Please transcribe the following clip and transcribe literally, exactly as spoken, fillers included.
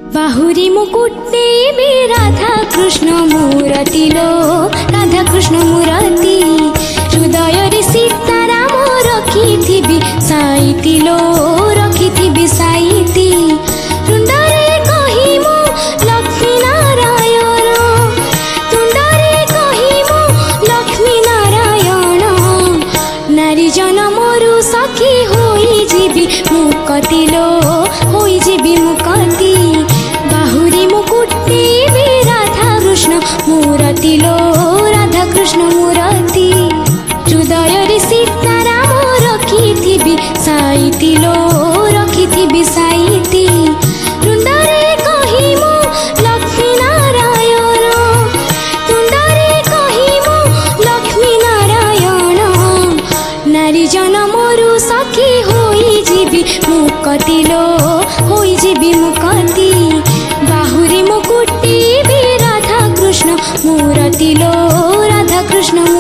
बाहुरी मुकुटे बे राधा कृष्ण मूरतिलो राधा कृष्ण मूरति हृदय रे सीताराम रखिथिबि साइतिलो रखिथिबि साइति तुंडरे कहिमु लक्ष्मी नारायण तुंडरे कहिमु लक्ष्मी नारायण नारी जनमरु सखी होई जीबि मुकतिलो होई जीबि मुकति बाहुरी मुकुटे बे राधा कृष्ण मूरतिलो राधा कृष्ण मूरति हृदय रे सीताराम रखिथिबि साइतिलो रखिथिबि साइति तुंडरे कहिमु लक्ष्मी नारायण तुंडरे कहिमु लक्ष्मी नारायण नारी जनमरु सखी होई जीबि मुकतिलो होई जीबि मुकति बाहुरी मुकुटे बे राधा कृष्ण मूरतिलो राधा कृष्ण